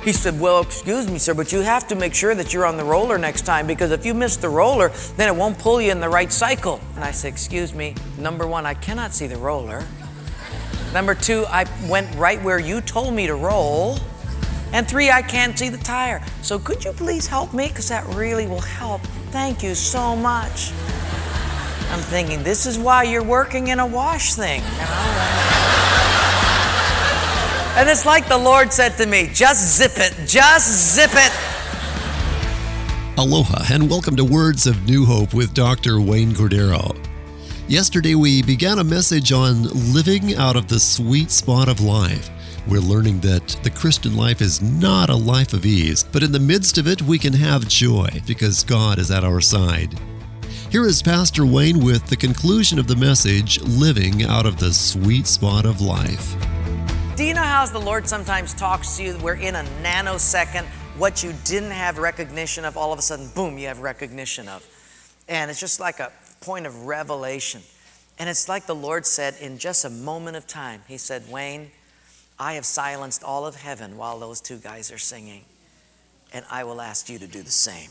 He said, well, excuse me, sir, but you have to make sure that you're on the roller next time, because if you miss the roller, then it won't pull you in the right cycle. And I said, excuse me, number one, I cannot see the roller. Number two, I went right where you told me to roll. And three, I can't see the tire. So could you please help me? Because that really will help. Thank you so much. I'm thinking, this is why you're working in a wash thing. And it's like the Lord said to me, just zip it, just zip it. Aloha and welcome to Words of New Hope with Dr. Wayne Cordeiro. Yesterday we began a message on living out of the sweet spot of life. We're learning that the Christian life is not a life of ease, but in the midst of it we can have joy because God is at our side. Here is Pastor Wayne with the conclusion of the message, Living Out of the Sweet Spot of Life. Do you know how the Lord sometimes talks to you where in a nanosecond, what you didn't have recognition of, all of a sudden, boom, you have recognition of. And it's just like a point of revelation. And it's like the Lord said in just a moment of time, He said, Wayne, I have silenced all of heaven while those two guys are singing. And I will ask you to do the same.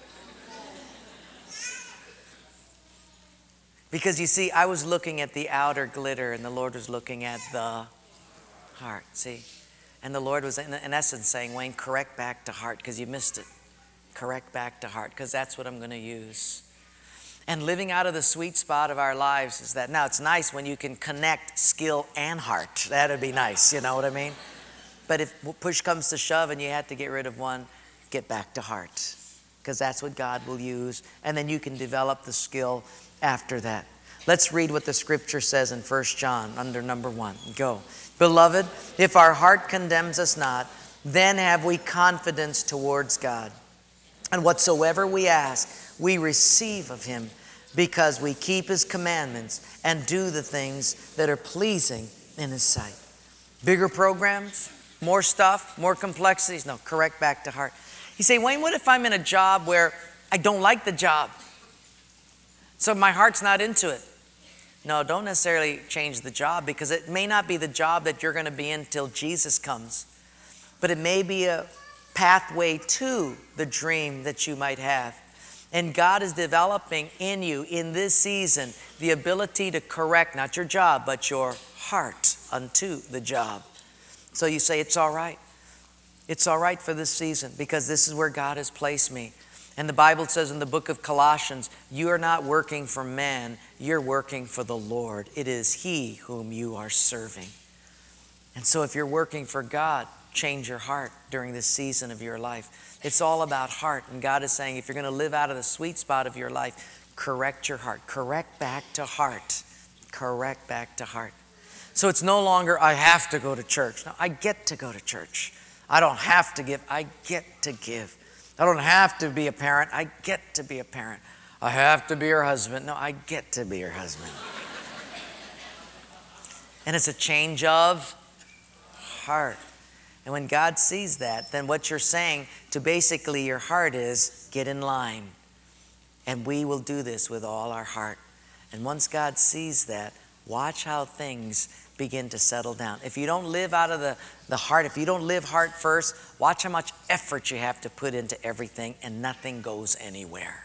Because you see, I was looking at the outer glitter and the Lord was looking at the heart, see? And the Lord was in essence saying, Wayne, correct back to heart because you missed it. Correct back to heart because that's what I'm going to use. And living out of the sweet spot of our lives is that. Now, it's nice when you can connect skill and heart. That'd be nice, you know what I mean? But if push comes to shove and you have to get rid of one, get back to heart because that's what God will use. And then you can develop the skill after that. Let's read what the scripture says in 1 John under number 1. Go. Beloved, if our heart condemns us not, then have we confidence towards God. And whatsoever we ask, we receive of Him, because we keep His commandments and do the things that are pleasing in His sight. Bigger programs, more stuff, more complexities. No, correct back to heart. You say, Wayne, what if I'm in a job where I don't like the job? So my heart's not into it. No, don't necessarily change the job because it may not be the job that you're going to be in till Jesus comes. But it may be a pathway to the dream that you might have. And God is developing in you in this season the ability to correct not your job but your heart unto the job. So you say, it's all right. It's all right for this season because this is where God has placed me. And the Bible says in the book of Colossians, you are not working for man, you're working for the Lord. It is He whom you are serving. And so if you're working for God, change your heart during this season of your life. It's all about heart. And God is saying, if you're going to live out of the sweet spot of your life, correct your heart. Correct back to heart. Correct back to heart. So it's no longer, I have to go to church. No, I get to go to church. I don't have to give. I get to give. I don't have to be a parent. I get to be a parent. I have to be your husband. No, I get to be your husband. And it's a change of heart. And when God sees that, then what you're saying to basically your heart is, get in line. And we will do this with all our heart. And once God sees that, watch how things begin to settle down. If you don't live out of the heart, if you don't live heart first, watch how much effort you have to put into everything and nothing goes anywhere.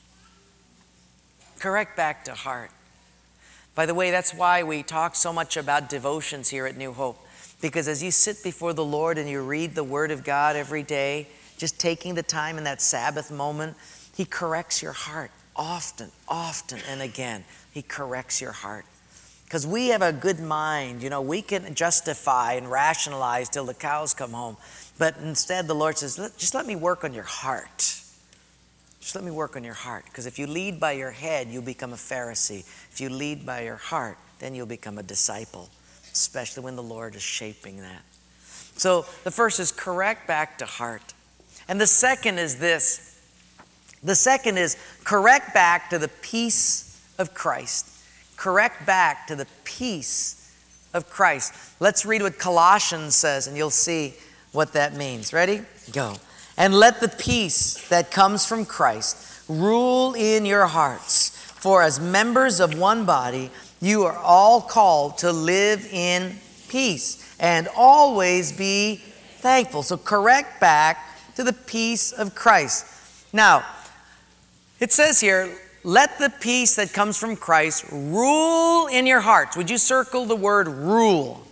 Correct back to heart. By the way, that's why we talk so much about devotions here at New Hope. Because as you sit before the Lord and you read the Word of God every day, just taking the time in that Sabbath moment, He corrects your heart often and again. He corrects your heart. Because we have a good mind, we can justify and rationalize till the cows come home. But instead the Lord says, just let me work on your heart. Just let me work on your heart. Because if you lead by your head, you'll become a Pharisee. If you lead by your heart, then you'll become a disciple. Especially when the Lord is shaping that. So the first is correct back to heart. And the second is this. The second is correct back to the peace of Christ. Correct back to the peace of Christ. Let's read what Colossians says and you'll see what that means. Ready? Go. And let the peace that comes from Christ rule in your hearts. For as members of one body, you are all called to live in peace and always be thankful. So correct back to the peace of Christ. Now, it says here, let the peace that comes from Christ rule in your hearts. Would you circle the word rule?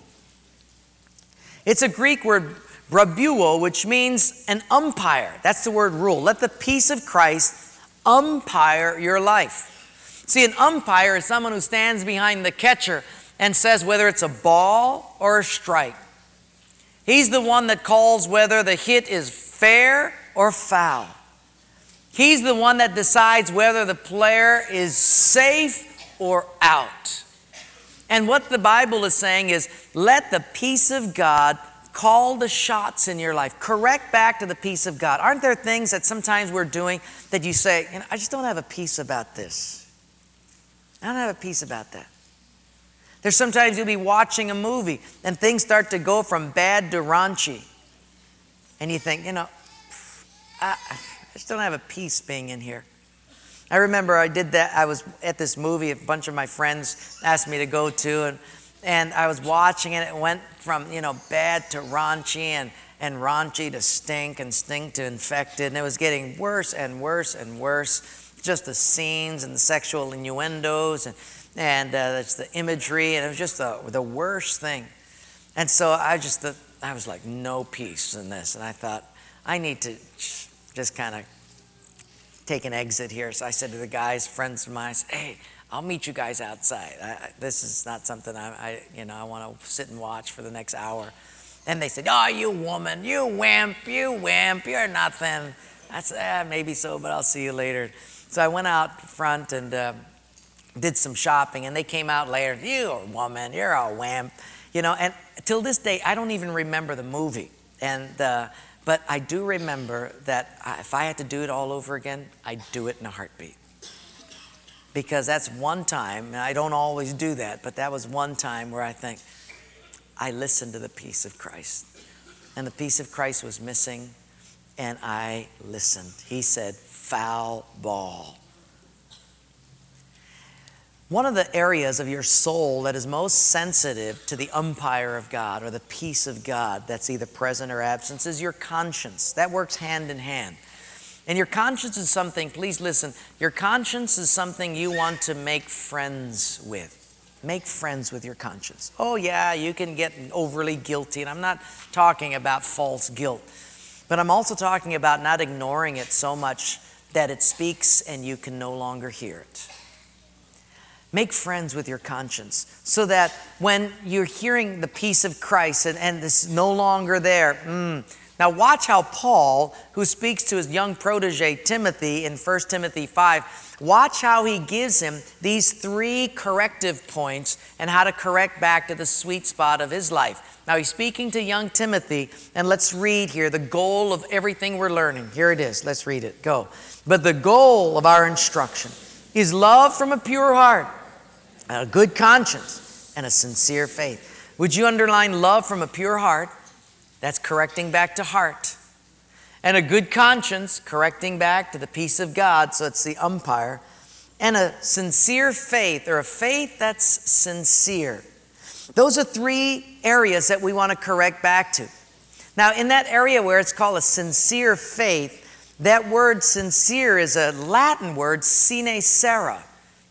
It's a Greek word, brabuo, which means an umpire. That's the word rule. Let the peace of Christ umpire your life. See, an umpire is someone who stands behind the catcher and says whether it's a ball or a strike. He's the one that calls whether the hit is fair or foul. He's the one that decides whether the player is safe or out. And what the Bible is saying is, let the peace of God call the shots in your life. Correct back to the peace of God. Aren't there things that sometimes we're doing that you say, I just don't have a peace about this. I don't have a peace about that. There's sometimes you'll be watching a movie and things start to go from bad to raunchy. And you think, I just don't have a peace being in here. I remember I did that. I was at this movie a bunch of my friends asked me to go to, and I was watching it. It went from, bad to raunchy and raunchy to stink and stink to infected. And it was getting worse and worse and worse. Just the scenes and the sexual innuendos and that's the imagery. And it was just the worst thing. And so I was like, no peace in this. And I thought, I need to just kind of take an exit here. So I said to the guys, friends of mine, I said, hey, I'll meet you guys outside. This is not something I want to sit and watch for the next hour. And they said, oh, you woman, you wimp, you're nothing. I said, maybe so, but I'll see you later. So I went out front and did some shopping, and they came out later. You're a woman, you're a wimp. And till this day, I don't even remember the movie. But I do remember that if I had to do it all over again, I'd do it in a heartbeat. Because that's one time, and I don't always do that, but that was one time where I think, I listened to the peace of Christ. And the peace of Christ was missing, and I listened. He said, foul ball. One of the areas of your soul that is most sensitive to the umpire of God or the peace of God that's either present or absent is your conscience. That works hand in hand. And your conscience is something, please listen, your conscience is something you want to make friends with. Make friends with your conscience. Oh yeah, you can get overly guilty, and I'm not talking about false guilt, but I'm also talking about not ignoring it so much that it speaks and you can no longer hear it. Make friends with your conscience so that when you're hearing the peace of Christ and this is no longer there. Now watch how Paul, who speaks to his young protege Timothy in 1 Timothy 5, watch how he gives him these 3 corrective points and how to correct back to the sweet spot of his life. Now he's speaking to young Timothy, and let's read here the goal of everything we're learning. Here it is. Let's read it. Go. But the goal of our instruction is love from a pure heart, a good conscience, and a sincere faith. Would you underline love from a pure heart? That's correcting back to heart. And a good conscience, correcting back to the peace of God, so it's the umpire. And a sincere faith, or a faith that's sincere. Those are 3 areas that we want to correct back to. Now, in that area where it's called a sincere faith, that word sincere is a Latin word, sine cera.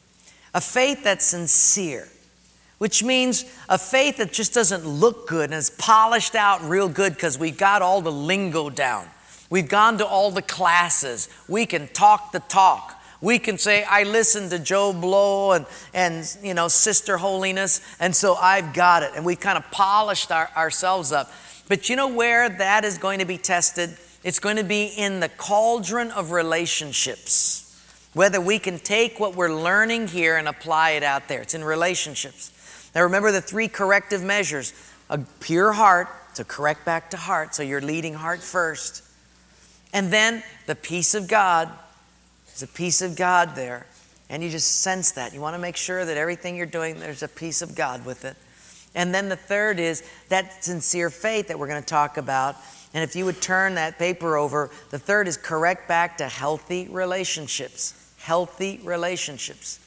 A faith that's sincere, which means a faith that just doesn't look good and is polished out real good because we've got all the lingo down. We've gone to all the classes. We can talk the talk. We can say, I listened to Joe Blow and Sister Holiness, and so I've got it. And we've kind of polished ourselves up. But you know where that is going to be tested? It's going to be in the cauldron of relationships. Whether we can take what we're learning here and apply it out there. It's in relationships. Now remember the 3 corrective measures. A pure heart, to correct back to heart, so you're leading heart first. And then the peace of God. There's a peace of God there. And you just sense that. You want to make sure that everything you're doing, there's a peace of God with it. And then the third is that sincere faith that we're going to talk about. And if you would turn that paper over, the third is correct back to healthy relationships. Healthy relationships.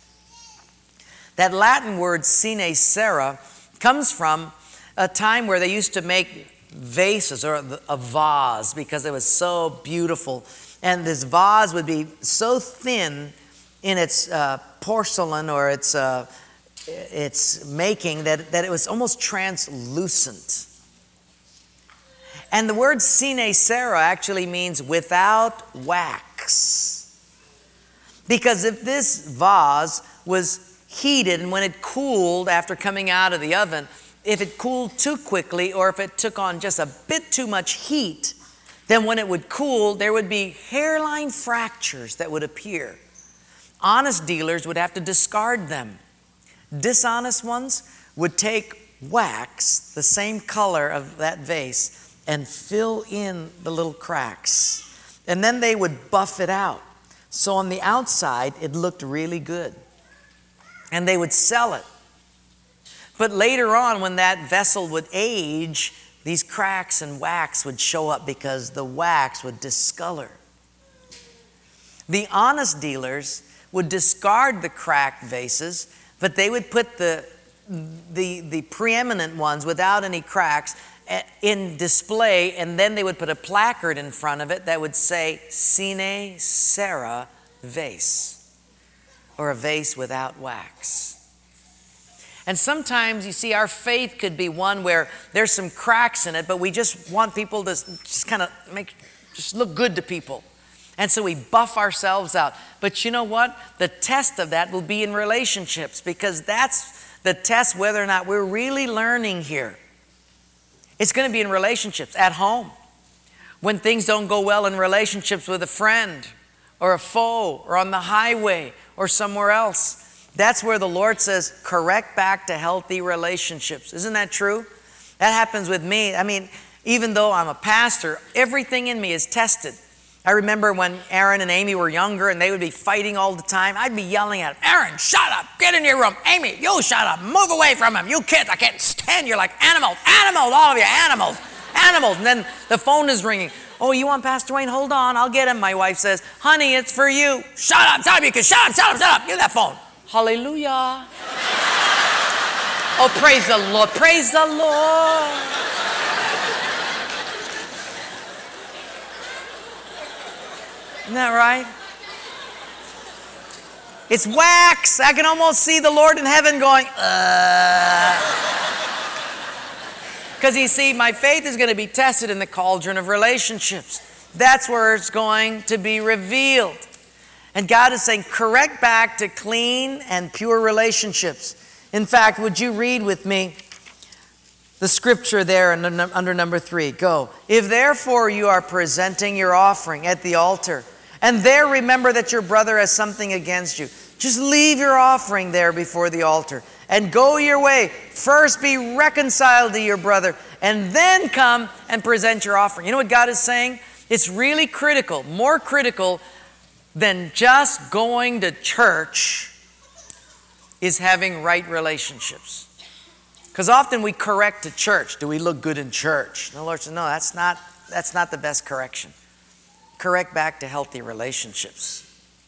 That Latin word sine cera comes from a time where they used to make vases or a vase because it was so beautiful. And this vase would be so thin in its porcelain or its making that it was almost translucent. And the word sine cera actually means without wax. Because if this vase was heated and when it cooled after coming out of the oven, if it cooled too quickly or if it took on just a bit too much heat, then when it would cool, there would be hairline fractures that would appear. Honest dealers would have to discard them. Dishonest ones would take wax, the same color of that vase, and fill in the little cracks. And then they would buff it out. So on the outside, it looked really good. And they would sell it. But later on, when that vessel would age, these cracks and wax would show up because the wax would discolor. The honest dealers would discard the cracked vases, but they would put the preeminent ones without any cracks in display, and then they would put a placard in front of it that would say sine cera vase, or a vase without wax. And sometimes, you see, our faith could be one where there's some cracks in it, but we just want people to just kind of just look good to people. And so we buff ourselves out. But you know what? The test of that will be in relationships, because that's the test whether or not we're really learning here. It's going to be in relationships, at home. When things don't go well in relationships with a friend or a foe or on the highway or somewhere else. That's where the Lord says, correct back to healthy relationships. Isn't that true? That happens with me. I mean, even though I'm a pastor, everything in me is tested. I remember when Aaron and Amy were younger and they would be fighting all the time. I'd be yelling at them, Aaron, shut up, get in your room. Amy, you shut up, move away from him. You kids, I can't stand you, like animals, all of you, animals. And then the phone is ringing. Oh, you want Pastor Wayne? Hold on, I'll get him. My wife says, honey, it's for you. Shut up, you can shut up, give that phone. Hallelujah. Oh, praise the Lord, praise the Lord. Isn't that right? It's wax. I can almost see the Lord in heaven going, Because you see, my faith is going to be tested in the cauldron of relationships. That's where it's going to be revealed. And God is saying, correct back to clean and pure relationships. In fact, would you read with me the scripture there under number 3? Go. If therefore you are presenting your offering at the altar, and there remember that your brother has something against you, just leave your offering there before the altar and go your way. First be reconciled to your brother, and then come and present your offering. You know what God is saying? It's really critical, more critical than just going to church is having right relationships. Because often we correct to church. Do we look good in church? And the Lord said, no, that's not the best correction. Correct back to healthy relationships.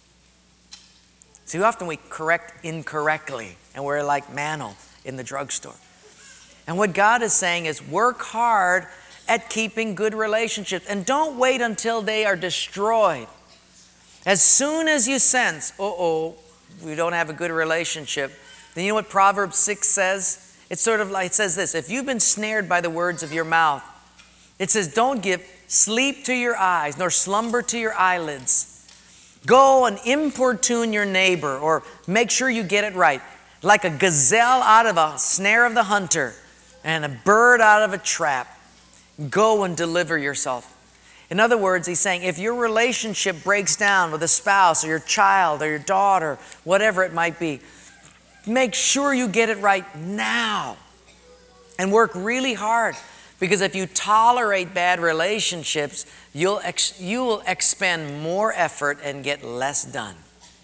See, often we correct incorrectly, and we're like Mantle in the drugstore. And what God is saying is work hard at keeping good relationships, and don't wait until they are destroyed. As soon as you sense, we don't have a good relationship, then you know what Proverbs 6 says? It's sort of like, it says this, if you've been snared by the words of your mouth, it says, don't give sleep to your eyes, nor slumber to your eyelids. Go and importune your neighbor, or make sure you get it right. Like a gazelle out of a snare of the hunter, and a bird out of a trap. Go and deliver yourself. In other words, he's saying, if your relationship breaks down with a spouse or your child or your daughter, whatever it might be, make sure you get it right now. And work really hard. Because if you tolerate bad relationships, you will expend more effort and get less done.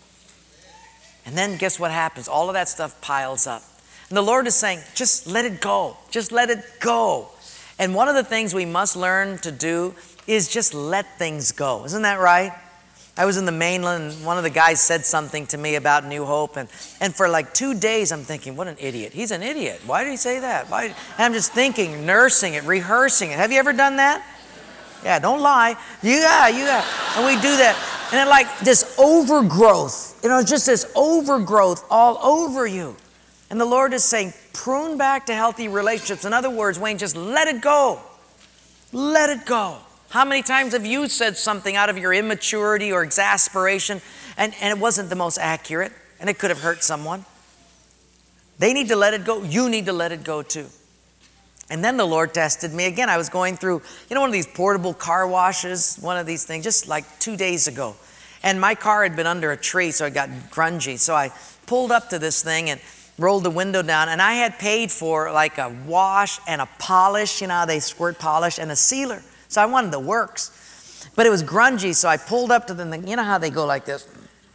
And then guess what happens? All of that stuff piles up. And the Lord is saying, just let it go. Just let it go. And one of the things we must learn to do is just let things go. Isn't that right? I was in the mainland, and one of the guys said something to me about New Hope, and for like 2 days I'm thinking, what an idiot. He's an idiot. Why did he say that? Why? And I'm just thinking, nursing it, rehearsing it. Have you ever done that? Yeah, don't lie. You got. And we do that. And then like this overgrowth, just this overgrowth all over you. And the Lord is saying, prune back to healthy relationships. In other words, Wayne, just let it go. Let it go. How many times have you said something out of your immaturity or exasperation and it wasn't the most accurate and it could have hurt someone? They need to let it go. You need to let it go too. And then the Lord tested me again. I was going through, one of these portable car washes, one of these things, just like 2 days ago. And my car had been under a tree, so it got grungy. So I pulled up to this thing and rolled the window down. And I had paid for like a wash and a polish, how they squirt polish, and a sealer. So I wanted the works. But it was grungy, so I pulled up to them. You know how they go like this?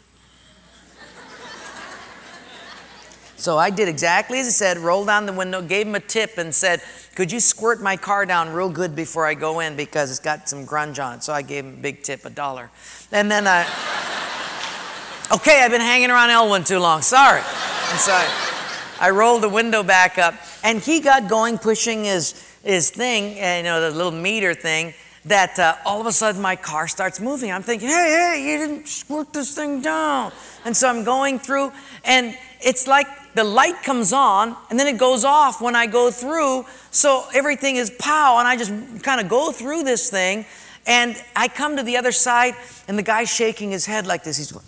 So I did exactly as he said, rolled down the window, gave him a tip and said, could you squirt my car down real good before I go in because it's got some grunge on it. So I gave him a big tip, $1. And then okay, I've been hanging around Elwyn too long, sorry. And so I rolled the window back up and he got going pushing his thing, the little meter thing, that all of a sudden my car starts moving. I'm thinking, hey, you didn't squirt this thing down. And so I'm going through and it's like the light comes on and then it goes off when I go through. So everything is pow and I just kind of go through this thing and I come to the other side and the guy's shaking his head like this. He's going,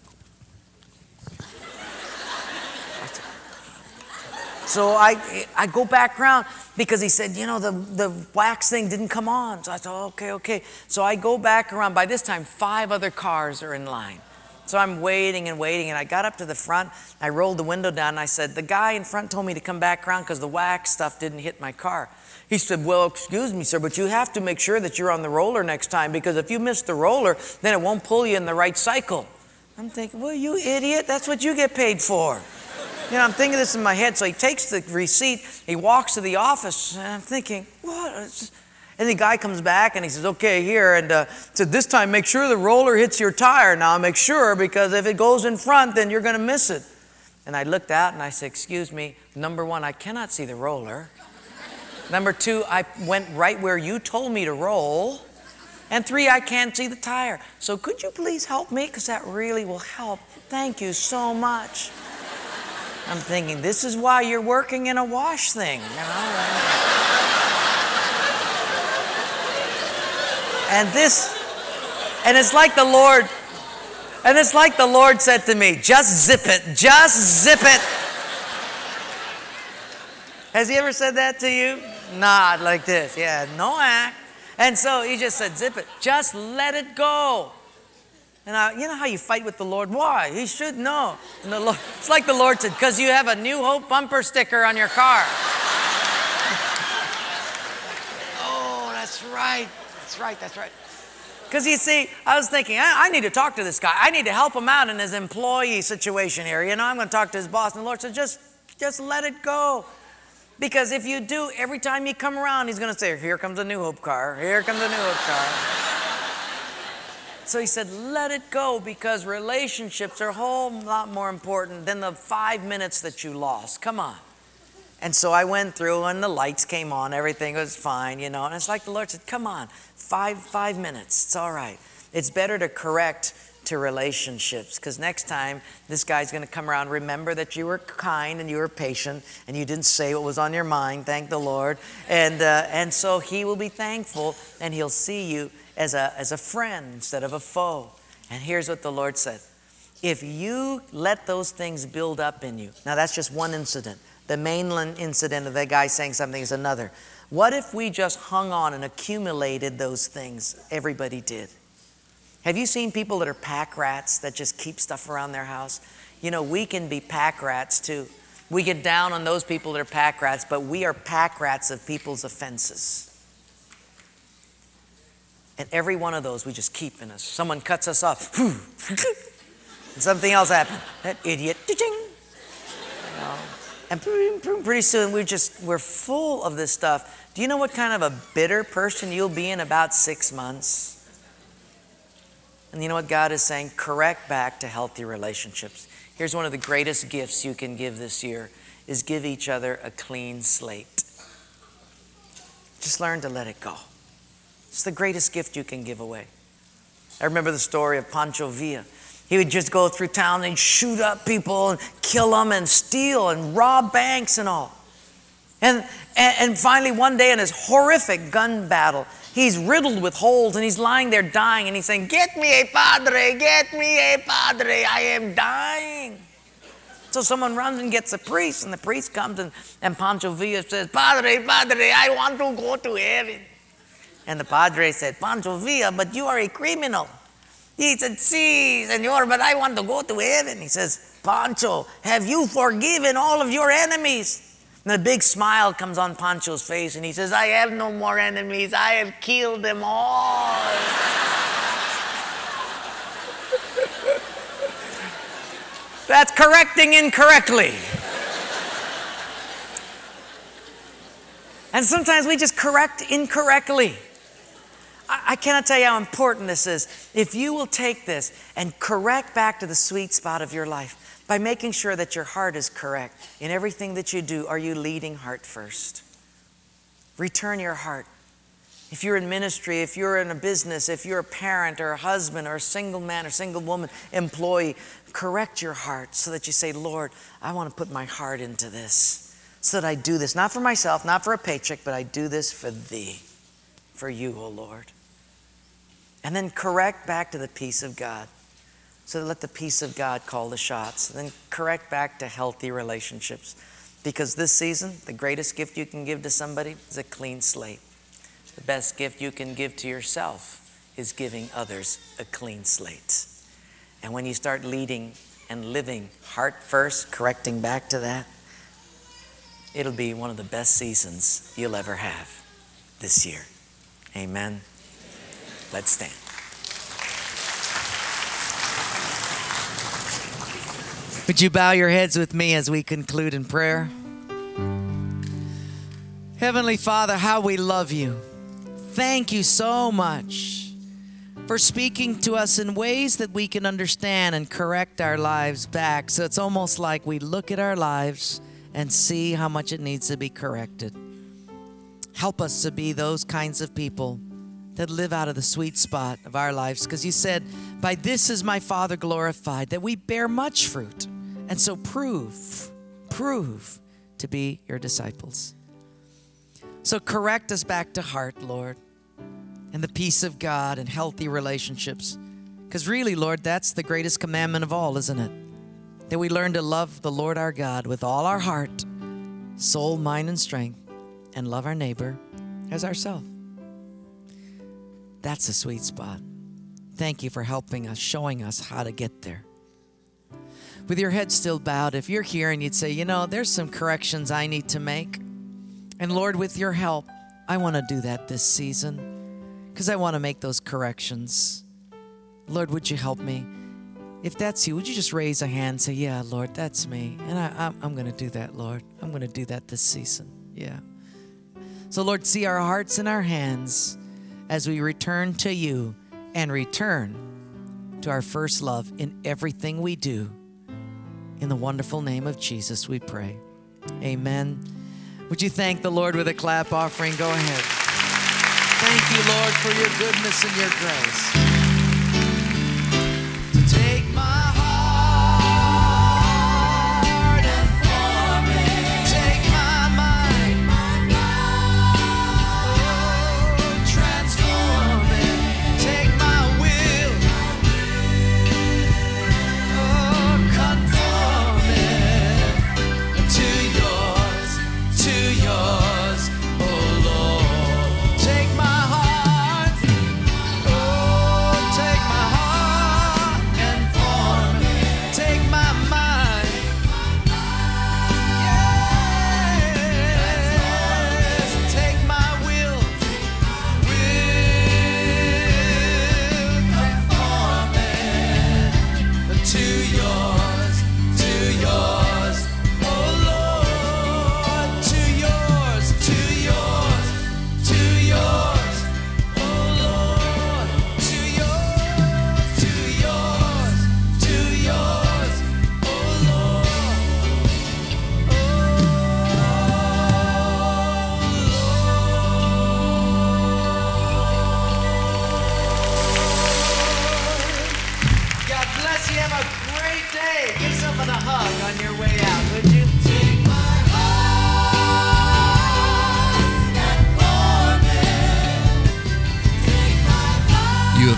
so I go back around because he said, the wax thing didn't come on. So I thought, okay. So I go back around. By this time, 5 other cars are in line. So I'm waiting and I got up to the front. I rolled the window down and I said, the guy in front told me to come back around because the wax stuff didn't hit my car. He said, well, excuse me, sir, but you have to make sure that you're on the roller next time because if you miss the roller, then it won't pull you in the right cycle. I'm thinking, well, you idiot, that's what you get paid for. I'm thinking this in my head. So he takes the receipt, he walks to the office, and I'm thinking, what? And the guy comes back and he says, okay, here. And said, this time, make sure the roller hits your tire. Now, make sure, because if it goes in front, then you're going to miss it. And I looked out and I said, excuse me, number 1, I cannot see the roller. Number 2, I went right where you told me to roll. And 3, I can't see the tire. So could you please help me? Because that really will help. Thank you so much. I'm thinking, this is why you're working in a wash thing. And it's like the Lord said to me, just zip it. Has he ever said that to you? Not like this, yeah, no act. And so he just said, zip it, just let it go. And you know how you fight with the Lord? Why? He should know. And the Lord, it's like the Lord said, because you have a New Hope bumper sticker on your car. Oh, that's right. Because you see, I was thinking, I need to talk to this guy. I need to help him out in his employee situation here. I'm going to talk to his boss. And the Lord said, just let it go. Because if you do, every time you come around, he's going to say, here comes a New Hope car. Here comes a New Hope car. So he said, let it go, because relationships are a whole lot more important than the 5 minutes that you lost. Come on. And so I went through and the lights came on. Everything was fine, And it's like the Lord said, come on, five minutes. It's all right. It's better to correct to relationships, because next time this guy's going to come around. Remember that you were kind and you were patient and you didn't say what was on your mind. Thank the Lord. And so he will be thankful and he'll see you as a friend instead of a foe. And here's what the Lord said. If you let those things build up in you, now that's just one incident. The mainland incident of that guy saying something is another. What if we just hung on and accumulated those things? Everybody did. Have you seen people that are pack rats that just keep stuff around their house? We can be pack rats too. We get down on those people that are pack rats, but we are pack rats of people's offenses. And every one of those we just keep in us. Someone cuts us off. And something else happens. That idiot. And pretty soon we're full of this stuff. Do you know what kind of a bitter person you'll be in about 6 months? And you know what God is saying? Correct back to healthy relationships. Here's one of the greatest gifts you can give this year is give each other a clean slate. Just learn to let it go. It's the greatest gift you can give away. I remember the story of Pancho Villa. He would just go through town and shoot up people and kill them and steal and rob banks and all. And finally one day in his horrific gun battle, he's riddled with holes and he's lying there dying and he's saying, "Get me a padre, get me a padre, I am dying." So someone runs and gets a priest, and the priest comes and Pancho Villa says, "Padre, padre, I want to go to heaven." And the padre said, "Pancho Villa, but you are a criminal." He said, "Sí, señor, but I want to go to heaven." He says, "Pancho, have you forgiven all of your enemies?" And a big smile comes on Pancho's face, and he says, "I have no more enemies. I have killed them all." That's correcting incorrectly. And sometimes we just correct incorrectly. I cannot tell you how important this is. If you will take this and correct back to the sweet spot of your life by making sure that your heart is correct in everything that you do, are you leading heart first? Return your heart. If you're in ministry, if you're in a business, if you're a parent or a husband or a single man or single woman, employee, correct your heart so that you say, "Lord, I want to put my heart into this so that I do this, not for myself, not for a paycheck, but I do this for thee, for you, O Lord." And then correct back to the peace of God. So let the peace of God call the shots. And then correct back to healthy relationships. Because this season, the greatest gift you can give to somebody is a clean slate. The best gift you can give to yourself is giving others a clean slate. And when you start leading and living heart first, correcting back to that, it'll be one of the best seasons you'll ever have this year. Amen. Let's stand. Would you bow your heads with me as we conclude in prayer? Heavenly Father, how we love you. Thank you so much for speaking to us in ways that we can understand and correct our lives back. So it's almost like we look at our lives and see how much it needs to be corrected. Help us to be those kinds of people that live out of the sweet spot of our lives. Because you said, "By this is my Father glorified, that we bear much fruit." And so prove to be your disciples. So correct us back to heart, Lord, and the peace of God and healthy relationships. Because really, Lord, that's the greatest commandment of all, isn't it? That we learn to love the Lord our God with all our heart, soul, mind, and strength, and love our neighbor as ourselves. That's a sweet spot. Thank you for helping us, showing us how to get there. With your head still bowed, if you're here and you'd say, "You know, there's some corrections I need to make. And Lord, with your help, I want to do that this season because I want to make those corrections. Lord, would you help me?" If that's you, would you just raise a hand and say, "Yeah, Lord, that's me. And I'm going to do that, Lord. I'm going to do that this season." Yeah. So Lord, see our hearts and our hands as we return to you and return to our first love in everything we do. In the wonderful name of Jesus, we pray. Amen. Would you thank the Lord with a clap offering? Go ahead. Thank you, Lord, for your goodness and your grace. To take my heart and form it. Take my mind. Oh, transform it. Take my will. Oh, conform it to yours, oh Lord. Take my heart. Oh,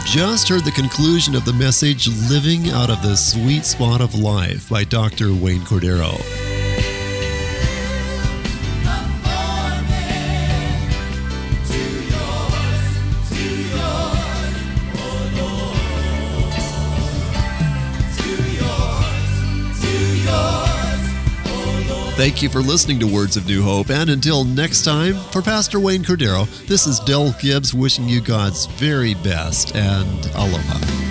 just heard the conclusion of the message, Living Out of the Sweet Spot of Life by Dr. Wayne Cordeiro. Thank you for listening to Words of New Hope, and until next time, for Pastor Wayne Cordeiro, this is Del Gibbs wishing you God's very best, and aloha.